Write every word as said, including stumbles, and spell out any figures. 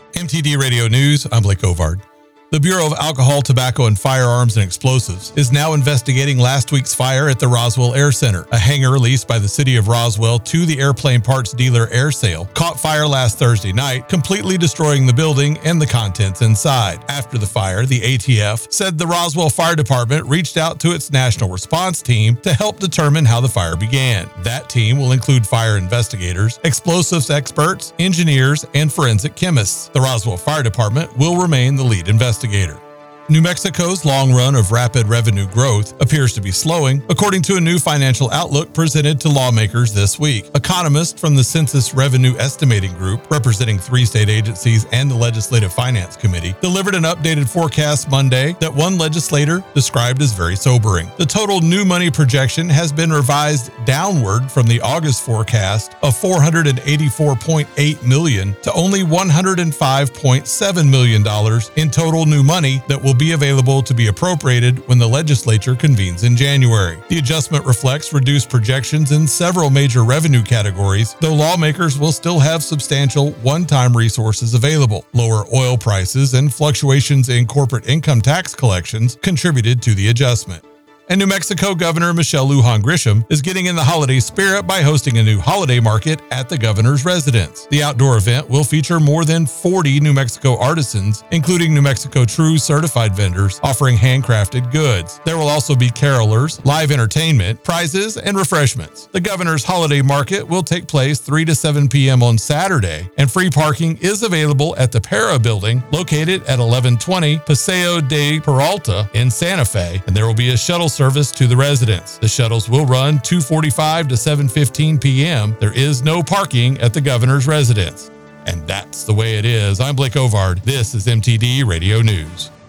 M T D Radio News, I'm Blake Ovard. The Bureau of Alcohol, Tobacco, and Firearms and Explosives is now investigating last week's fire at the Roswell Air Center. A hangar leased by the city of Roswell to the airplane parts dealer Air Sale caught fire last Thursday night, completely destroying the building and the contents inside. After the fire, the A T F said the Roswell Fire Department reached out to its national response team to help determine how the fire began. That team will include fire investigators, explosives experts, engineers, and forensic chemists. The Roswell Fire Department will remain the lead investigator. New Mexico's long run of rapid revenue growth appears to be slowing, according to a new financial outlook presented to lawmakers this week. Economists from the Census Revenue Estimating Group, representing three state agencies and the Legislative Finance Committee, delivered an updated forecast Monday that one legislator described as very sobering. The total new money projection has been revised downward from the August forecast of four hundred eighty-four point eight million dollars to only one hundred five point seven million dollars in total new money that will be available to be appropriated when the legislature convenes in January. The adjustment reflects reduced projections in several major revenue categories, though lawmakers will still have substantial one-time resources available. Lower oil prices and fluctuations in corporate income tax collections contributed to the adjustment. And New Mexico Governor Michelle Lujan Grisham is getting in the holiday spirit by hosting a new holiday market at the governor's residence. The outdoor event will feature more than forty New Mexico artisans, including New Mexico True certified vendors offering handcrafted goods. There will also be carolers, live entertainment, prizes, and refreshments. The governor's holiday market will take place three to seven p m on Saturday, and free parking is available at the Para building located at eleven twenty Paseo de Peralta in Santa Fe, and there will be a shuttle service to the residents. The shuttles will run two forty-five to seven fifteen p m There is no parking at the governor's residence. And that's the way it is. I'm Blake Ovard. This is M T D Radio News.